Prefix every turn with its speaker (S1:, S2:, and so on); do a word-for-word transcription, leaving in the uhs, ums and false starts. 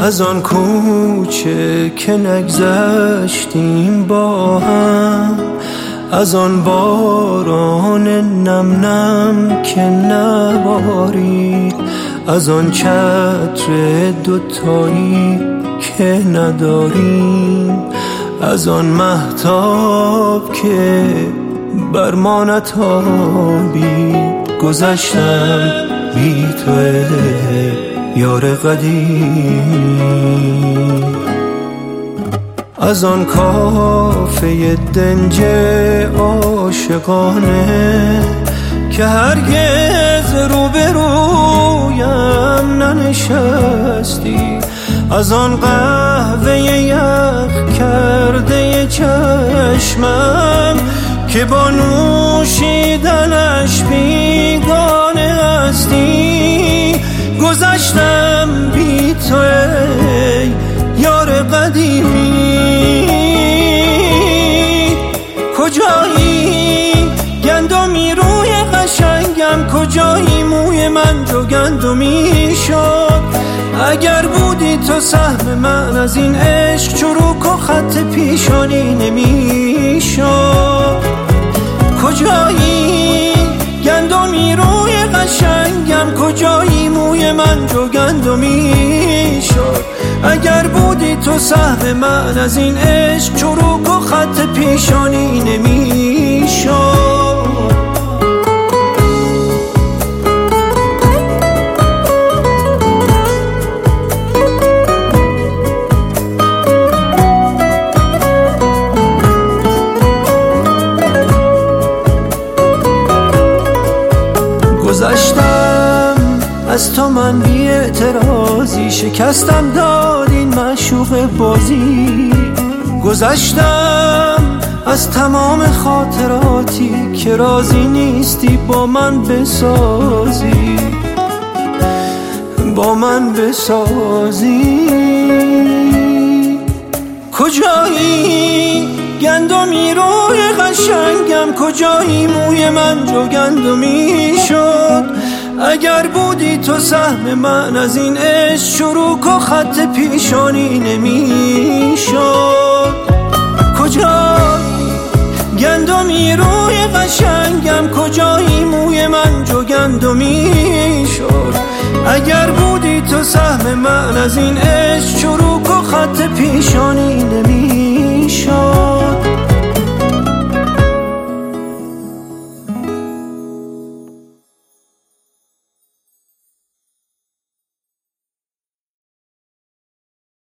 S1: از آن کوچه که نگذشتیم با هم، از آن باران نم نم که نبارید، از آن چتر دوتایی که نداریم، از آن مهتاب که بر ما نتابید. گذشتم بی تو یار قدیم، از آن کافه دنج عاشقانه که هرگز روبرویم ننشستی، از آن قهوه یخ کرده چشمم که با نوشیدنش بیگانه هستی. گذشتم بی تو ای یار قدیمی، کجایی گندمی روی قشنگم، کجایی موی من جو گندمی شد. اگر بودی تو سهم من از این عشق، چروک و خط پیشانی نمی شد. کجایی گندمی روی قشنگم، کجایی موی من جو گندمی شد. اگر بودی تو سهم من از این عشق، چروک و خط پیشانی نمی شد. گذشتم از تو من بی اعتراضی، شکستم داد این معشوق بازی. گذشتم از تمام خاطراتی که راضی نیستی با من بسازی، با من بسازی. کجایی گندمی روی قشنگم، کجایی موی من جو گندمی شد. اگر بودی تو سهم من از این عشق، چروک و خط پیشانی نمی شد. کجایی گندمی روی قشنگم، کجایی موی من جو گندمی شد. اگر بودی تو سهم من از این عشق، چروک و خط پیشانی نمی